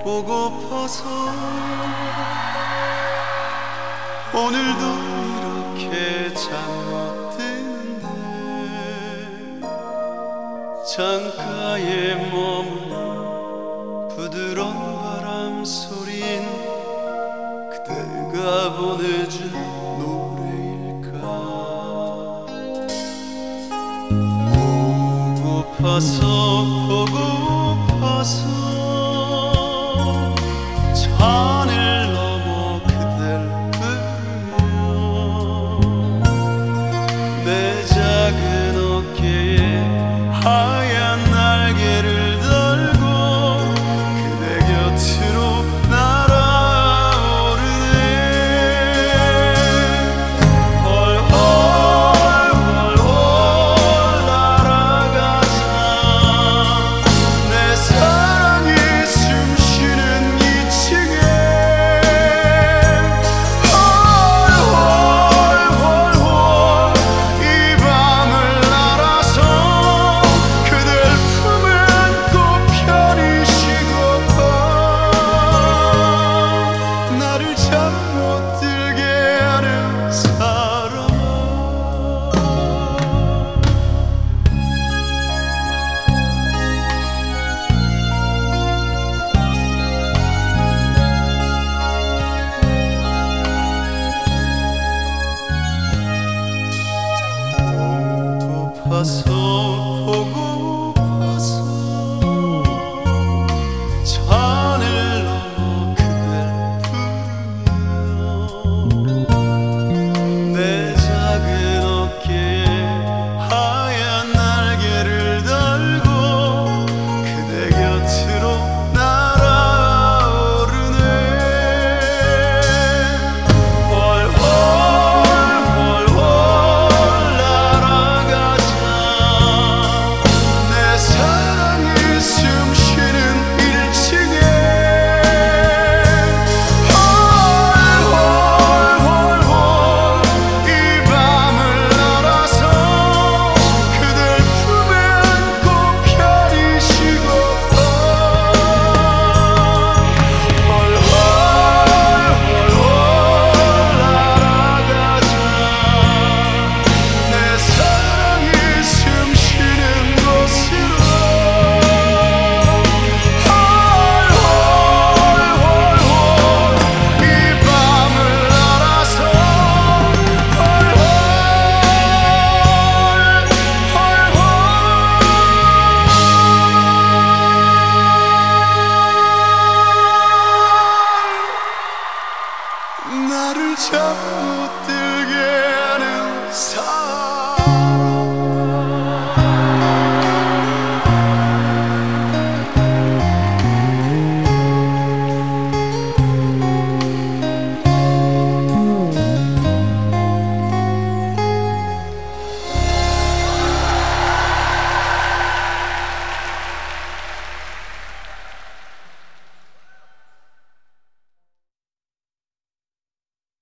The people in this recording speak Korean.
보고파서 오늘도 이렇게 잠 못 드는데 창가에 머무는 부드러운 바람 소린 그대가 보내준 노래일까. 보고파서 산을 넘어 그댈 부르며 내 작은 어깨에 하얀 날개를 달고 그대 곁으로 날아오르네. 헐헐 날아가자. 내 사랑이 숨쉬는 이 층에 이 밤을 날아서 그댈 품에 안고 편히 쉬고파. 나를 잠 못 들게 하는 사람아. 보고파서 산을 넘어 그댈 부르며 내 작은 어깨에 하얀 날개를 달고 그대 곁으로 날아오르네. 헐헐 날아가자. 내 사랑이 숨쉬는 1층에 이 밤을 날아서 그댈 품에 안고 편히 쉬고파. 날아가자. 내 사랑이 숨쉬는 곳으로 이 밤을 날아서 나를 잠 못 들게 하는 사람.